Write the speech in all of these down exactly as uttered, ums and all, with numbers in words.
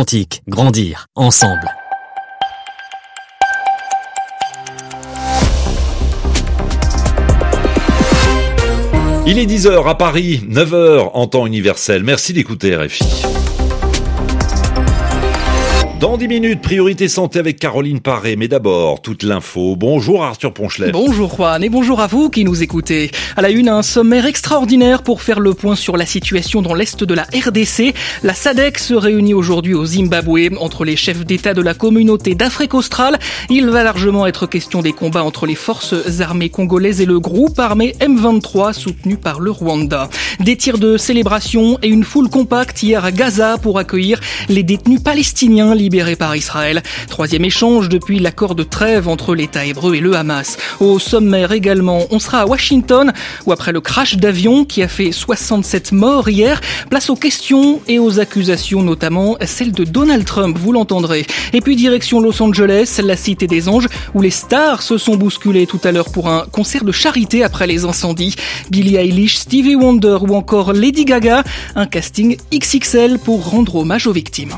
Atlantique, grandir ensemble. Il est dix heures à Paris, neuf heures en temps universel. Merci d'écouter R F I. Dans dix minutes, priorité santé avec Caroline Paré. Mais d'abord, toute l'info. Bonjour Arthur Ponchelet. Bonjour Juan et bonjour à vous qui nous écoutez. À la une, un sommaire extraordinaire pour faire le point sur la situation dans l'est de la R D C. La SADC se réunit aujourd'hui au Zimbabwe entre les chefs d'État de la communauté d'Afrique australe. Il va largement être question des combats entre les forces armées congolaises et le groupe armé M vingt-trois soutenu par le Rwanda. Des tirs de célébration et une foule compacte hier à Gaza pour accueillir les détenus palestiniens libérés par Israël. Troisième échange depuis l'accord de trêve entre l'État hébreu et le Hamas. Au sommaire également, on sera à Washington où après le crash d'avion qui a fait soixante-sept morts hier, place aux questions et aux accusations, notamment celle de Donald Trump, vous l'entendrez. Et puis direction Los Angeles, la cité des anges où les stars se sont bousculées tout à l'heure pour un concert de charité après les incendies. Billie Eilish, Stevie Wonder ou encore Lady Gaga, un casting X X L pour rendre hommage aux victimes.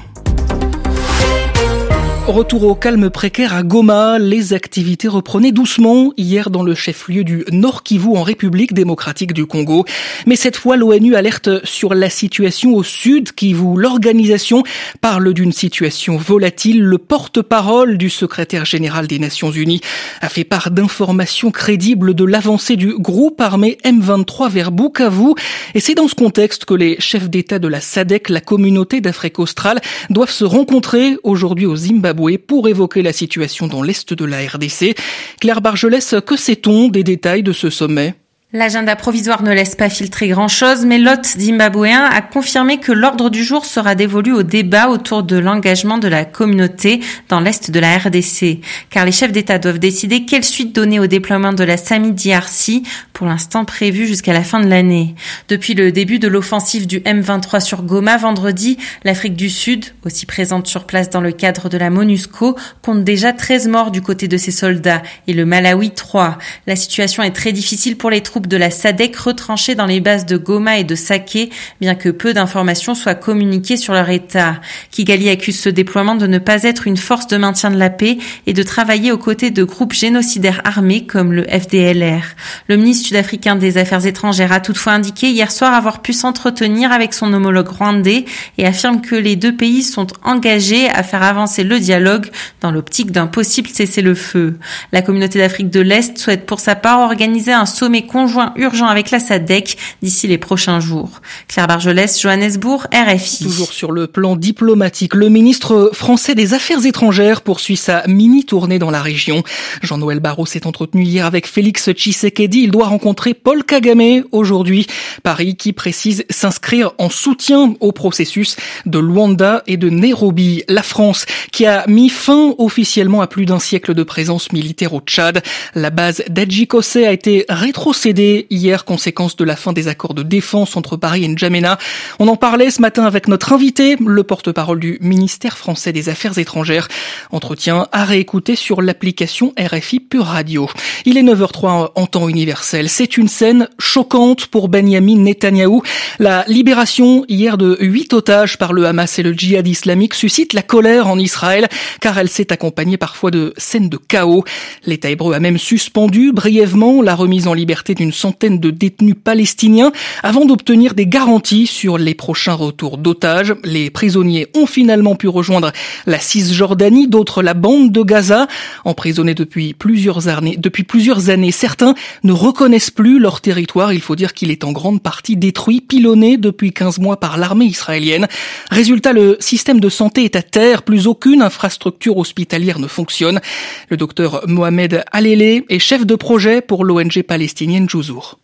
Retour au calme précaire à Goma, les activités reprenaient doucement hier dans le chef-lieu du Nord Kivu en République démocratique du Congo. Mais cette fois, l'ONU alerte sur la situation au Sud Kivu. L'organisation parle d'une situation volatile. Le porte-parole du secrétaire général des Nations Unies a fait part d'informations crédibles de l'avancée du groupe armé M vingt-trois vers Bukavu. Et c'est dans ce contexte que les chefs d'État de la SADC, la communauté d'Afrique australe, doivent se rencontrer aujourd'hui au Zimbabwe pour évoquer la situation dans l'est de la R D C. Claire Bargelès, que sait-on des détails de ce sommet ? L'agenda provisoire ne laisse pas filtrer grand-chose, mais l'hôte zimbabwéen a confirmé que l'ordre du jour sera dévolu au débat autour de l'engagement de la communauté dans l'est de la R D C. Car les chefs d'État doivent décider quelle suite donner au déploiement de la SAMIDI R C, pour l'instant prévu jusqu'à la fin de l'année. Depuis le début de l'offensive du M vingt-trois sur Goma vendredi, l'Afrique du Sud, aussi présente sur place dans le cadre de la MONUSCO, compte déjà treize morts du côté de ses soldats et le Malawi trois. La situation est très difficile pour les troupes de la SADC retranchés dans les bases de Goma et de Sake, bien que peu d'informations soient communiquées sur leur état. Kigali accuse ce déploiement de ne pas être une force de maintien de la paix et de travailler aux côtés de groupes génocidaires armés comme le F D L R. Le ministre sud-africain des Affaires étrangères a toutefois indiqué hier soir avoir pu s'entretenir avec son homologue rwandais et affirme que les deux pays sont engagés à faire avancer le dialogue dans l'optique d'un possible cessez-le-feu. La communauté d'Afrique de l'Est souhaite pour sa part organiser un sommet conjoint urgent avec la SADC d'ici les prochains jours. Claire Bargelès, Johannesburg, R F I. Toujours sur le plan diplomatique, le ministre français des Affaires étrangères poursuit sa mini-tournée dans la région. Jean-Noël Barrot s'est entretenu hier avec Félix Tshisekedi. Il doit rencontrer Paul Kagame aujourd'hui. Paris qui précise s'inscrire en soutien au processus de Luanda et de Nairobi. La France qui a mis fin officiellement à plus d'un siècle de présence militaire au Tchad. La base d'Adjikosé a été rétrocédée hier, conséquence de la fin des accords de défense entre Paris et N'Djamena. On en parlait ce matin avec notre invité, le porte-parole du ministère français des Affaires étrangères. Entretien à réécouter sur l'application R F I Pure Radio. Il est neuf heures trois en temps universel. C'est une scène choquante pour Benyamin Netanyahou. La libération hier de huit otages par le Hamas et le djihad islamique suscite la colère en Israël, car elle s'est accompagnée parfois de scènes de chaos. L'État hébreu a même suspendu brièvement la remise en liberté d'une centaine de détenus palestiniens avant d'obtenir des garanties sur les prochains retours d'otages. Les prisonniers ont finalement pu rejoindre la Cisjordanie, d'autres la bande de Gaza. Emprisonnés depuis plusieurs années, depuis plusieurs années, certains ne reconnaissent plus leur territoire. Il faut dire qu'il est en grande partie détruit, pilonné depuis quinze mois par l'armée israélienne. Résultat, le système de santé est à terre. Plus aucune infrastructure hospitalière ne fonctionne. Le docteur Mohamed Alele est chef de projet pour l'O N G palestinienne Jouzour.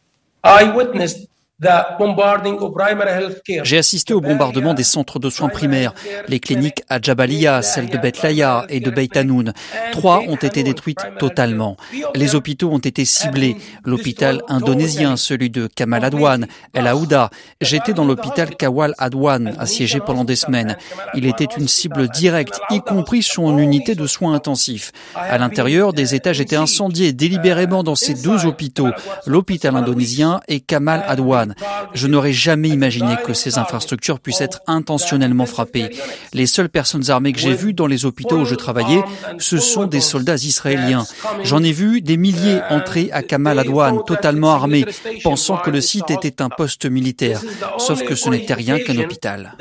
J'ai assisté au bombardement des centres de soins primaires, les cliniques à Jabalia, celles de Beth Laya et de Beit Hanoun. Trois ont été détruites totalement. Les hôpitaux ont été ciblés. L'hôpital indonésien, celui de Kamal Adwan, El Aouda. J'étais dans l'hôpital Kawal Adwan, assiégé pendant des semaines. Il était une cible directe, y compris son unité de soins intensifs. À l'intérieur, des étages étaient incendiés délibérément dans ces deux hôpitaux, l'hôpital indonésien et Kamal Adwan. Gaza. Je n'aurais jamais imaginé que ces infrastructures puissent être intentionnellement frappées. Les seules personnes armées que j'ai vues dans les hôpitaux où je travaillais, ce sont des soldats israéliens. J'en ai vu des milliers entrer à Kamal Adwan, totalement armés, pensant que le site était un poste militaire. Sauf que ce n'était rien qu'un hôpital.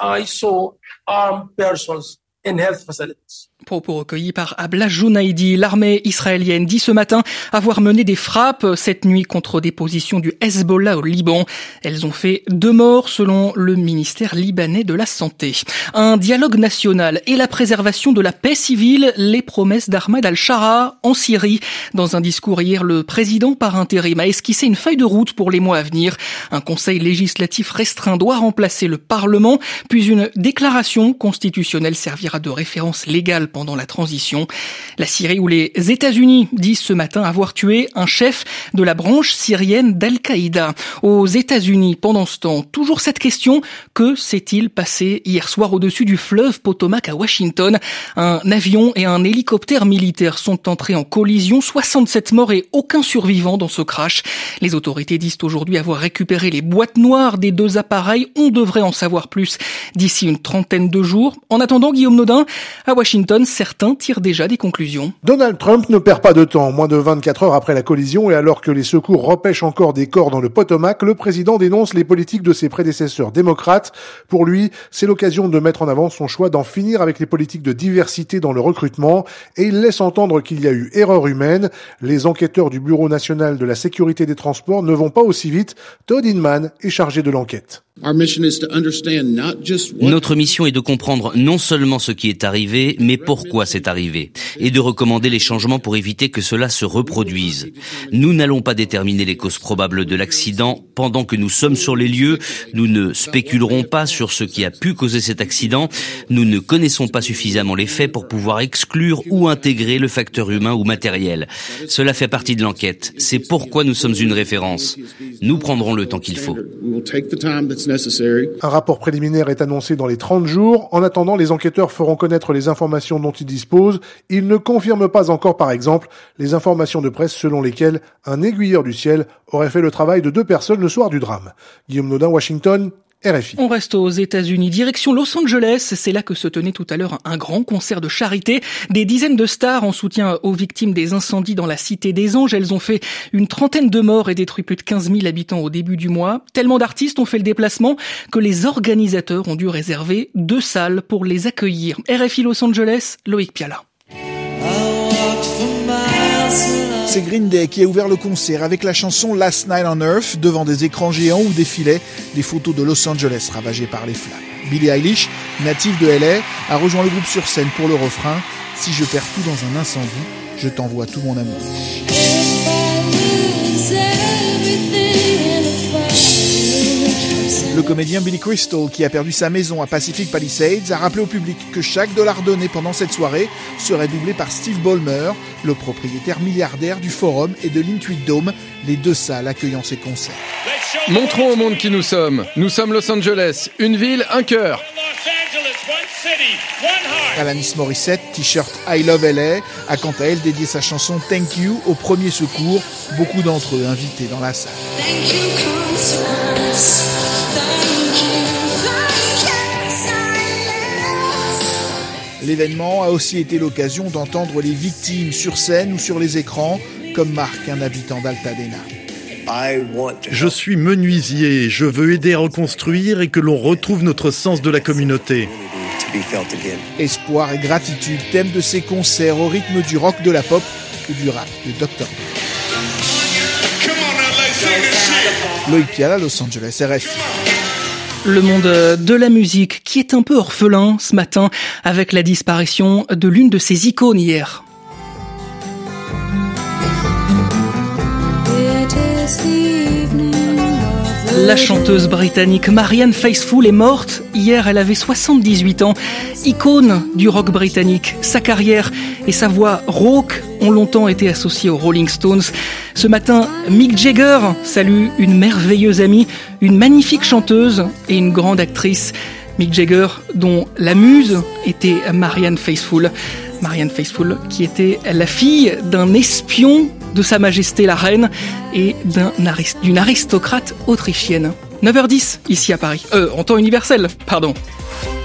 Propos recueillis par Abla Jounaidi. L'armée israélienne dit ce matin avoir mené des frappes cette nuit contre des positions du Hezbollah au Liban. Elles ont fait deux morts selon le ministère libanais de la Santé. Un dialogue national et la préservation de la paix civile, les promesses d'Ahmed al-Shara en Syrie. Dans un discours hier, le président par intérim a esquissé une feuille de route pour les mois à venir. Un conseil législatif restreint doit remplacer le Parlement, puis une déclaration constitutionnelle servira de référence légale pendant la transition. La Syrie où les États-Unis disent ce matin avoir tué un chef de la branche syrienne d'Al-Qaïda. Aux États-Unis, pendant ce temps, toujours cette question, que s'est-il passé hier soir au-dessus du fleuve Potomac à Washington? Un avion et un hélicoptère militaire sont entrés en collision, soixante-sept morts et aucun survivant dans ce crash. Les autorités disent aujourd'hui avoir récupéré les boîtes noires des deux appareils. On devrait en savoir plus d'ici une trentaine de jours. En attendant, Guillaume Naudin, à Washington, certains tirent déjà des conclusions. Donald Trump ne perd pas de temps. Moins de vingt-quatre heures après la collision et alors que les secours repêchent encore des corps dans le Potomac, le président dénonce les politiques de ses prédécesseurs démocrates. Pour lui, c'est l'occasion de mettre en avant son choix d'en finir avec les politiques de diversité dans le recrutement et il laisse entendre qu'il y a eu erreur humaine. Les enquêteurs du Bureau national de la sécurité des transports ne vont pas aussi vite. Todd Inman est chargé de l'enquête. Notre mission est de comprendre non seulement ce qui est arrivé, mais pourquoi c'est arrivé, et de recommander les changements pour éviter que cela se reproduise. Nous n'allons pas déterminer les causes probables de l'accident pendant que nous sommes sur les lieux. Nous ne spéculerons pas sur ce qui a pu causer cet accident. Nous ne connaissons pas suffisamment les faits pour pouvoir exclure ou intégrer le facteur humain ou matériel. Cela fait partie de l'enquête. C'est pourquoi nous sommes une référence. Nous prendrons le temps qu'il faut. Un rapport préliminaire est annoncé dans les trente jours. En attendant, les enquêteurs feront connaître les informations dont ils disposent. Ils ne confirment pas encore, par exemple, les informations de presse selon lesquelles un aiguilleur du ciel aurait fait le travail de deux personnes le soir du drame. Guillaume Naudin, Washington, R F I. On reste aux États-Unis, direction Los Angeles. C'est là que se tenait tout à l'heure un grand concert de charité. Des dizaines de stars en soutien aux victimes des incendies dans la Cité des Anges. Elles ont fait une trentaine de morts et détruit plus de quinze mille habitants au début du mois. Tellement d'artistes ont fait le déplacement que les organisateurs ont dû réserver deux salles pour les accueillir. R F I Los Angeles, Loïc Piala. C'est Green Day qui a ouvert le concert avec la chanson Last Night on Earth devant des écrans géants où défilaient des photos de Los Angeles ravagées par les flammes. Billie Eilish, native de L A, a rejoint le groupe sur scène pour le refrain « Si je perds tout dans un incendie, je t'envoie tout mon amour ». Le comédien Billy Crystal, qui a perdu sa maison à Pacific Palisades, a rappelé au public que chaque dollar donné pendant cette soirée serait doublé par Steve Ballmer, le propriétaire milliardaire du Forum et de l'Intuit Dome, les deux salles accueillant ses concerts. Montrons au monde qui nous sommes. Nous sommes Los Angeles, une ville, un cœur. Alanis Morissette, t-shirt I Love L A, a quant à elle dédié sa chanson Thank You au premier secours, beaucoup d'entre eux invités dans la salle. L'événement a aussi été l'occasion d'entendre les victimes sur scène ou sur les écrans, comme Marc, un habitant d'Altadena. Je suis menuisier, je veux aider à reconstruire et que l'on retrouve notre sens de la communauté. Espoir et gratitude, thème de ces concerts au rythme du rock, de la pop ou du rap de docteur Dre. Loïc Piala, Los Angeles, R F I. Le monde de la musique qui est un peu orphelin ce matin avec la disparition de l'une de ses icônes hier. La chanteuse britannique Marianne Faithfull est morte. Hier, elle avait soixante-dix-huit ans. Icône du rock britannique, sa carrière et sa voix rauque ont longtemps été associées aux Rolling Stones. Ce matin, Mick Jagger salue une merveilleuse amie, une magnifique chanteuse et une grande actrice. Mick Jagger, dont la muse était Marianne Faithfull. Marianne Faithfull, qui était la fille d'un espion de Sa Majesté la Reine et d'un arist- d'une aristocrate autrichienne. neuf heures dix, ici à Paris. Euh, en temps universel, pardon.